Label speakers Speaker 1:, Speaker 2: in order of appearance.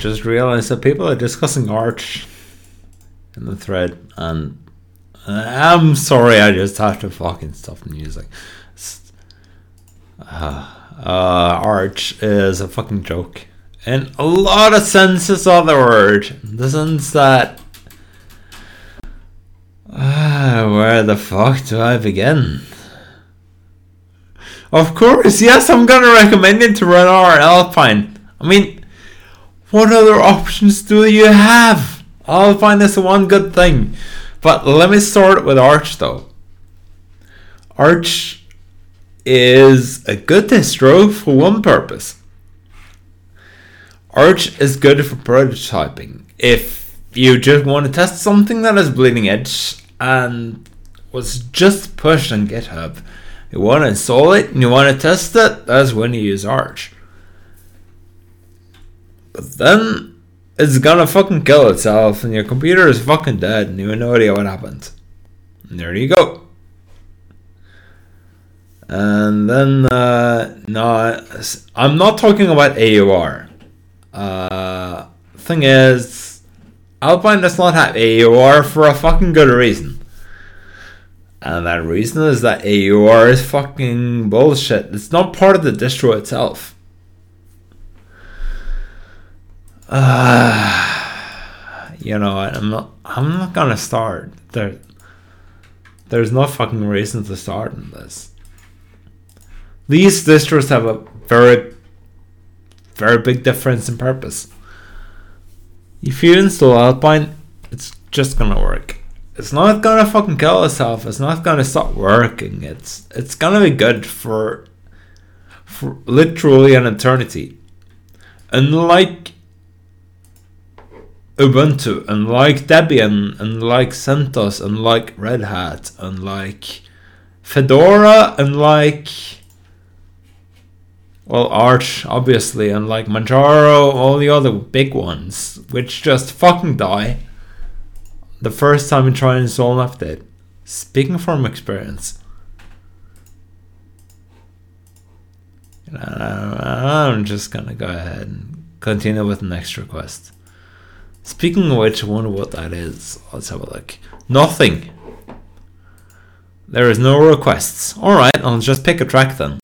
Speaker 1: just realized that people are discussing Arch in the thread, and I'm sorry, I just have to fucking stop the music. Arch is a fucking joke in a lot of senses of the word. In the sense that where the fuck do I begin? Of course, yes, I'm gonna recommend it to Renault or Alpine. I mean, what other options do you have? Alpine is the one good thing. But let me start with Arch though. Arch is a good distro for one purpose. Arch is good for prototyping. If you just want to test something that is bleeding edge and was just pushed on GitHub, you want to install it and you want to test it, that's when you use Arch. But then it's gonna fucking kill itself and your computer is fucking dead and you have no idea what happened. And there you go. And then, no, I'm not talking about AUR. Thing is, Alpine does not have AUR for a fucking good reason. And that reason is that AUR is fucking bullshit. It's not part of the distro itself. You know what? I'm not gonna start. There's no fucking reason to start in this. These distros have a very, very big difference in purpose. If you install Alpine, it's just gonna work. It's not gonna fucking kill itself. It's not gonna stop working. It's gonna be good for literally an eternity. Unlike Ubuntu, unlike Debian, unlike CentOS, unlike Red Hat, unlike Fedora, unlike, well, Arch, obviously, unlike Manjaro, all the other big ones, which just fucking die the first time you try and install an update. Speaking from experience. I'm just gonna go ahead and continue with the next request. Speaking of which, I wonder what that is. Let's have a look. Nothing. There is no requests. Alright, I'll just pick a track then.